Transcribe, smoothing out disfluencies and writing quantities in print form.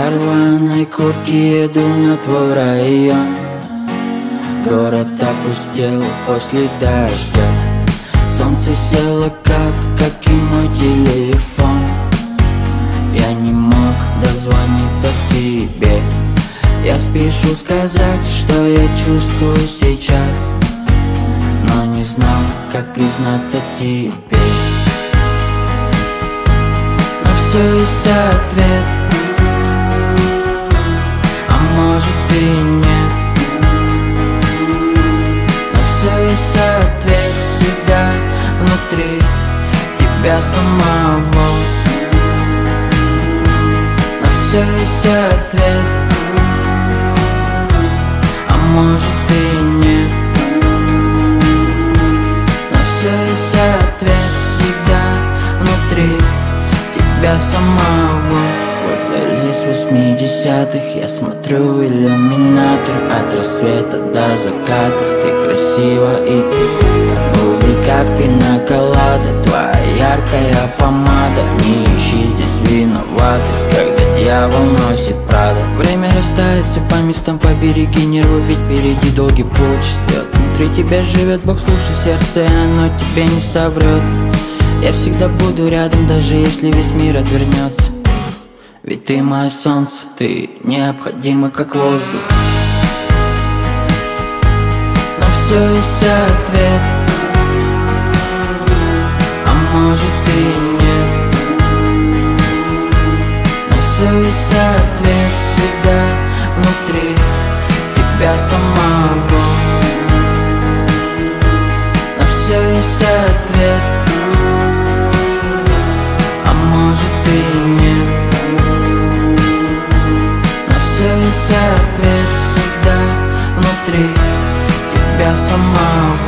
Я рваной куртке еду на твой район. Город опустел после дождя. Солнце село, как и мой телефон. Я не мог дозвониться к тебе. Я спешу сказать, что я чувствую сейчас, но не знал, как признаться тебе. Но все есть ответ, а может и нет. Но все есть ответ всегда внутри тебя самого. Но все есть ответ, а может и нет. Но все есть ответ всегда внутри тебя самого. Твой плейлист 80-х, я смотрю в иллюминатор. От рассвета до заката ты красива и губы как пинаколада. Твоя яркая помада, не ищи здесь виноватых, когда дьявол носит Прада. Время растается по местам, побереги нервы, ведь впереди долгий путь ждет. Внутри тебя живет Бог, слушай сердце, оно тебе не соврет. Я всегда буду рядом, даже если весь мир отвернется. Ведь ты мое солнце, ты необходима как воздух. Но все есть ответ, а может и нет. Но все есть ответ всегда внутри тебя самого. Но все есть ответ, а может и нет. Но все есть ответ всегда внутри тебя самого.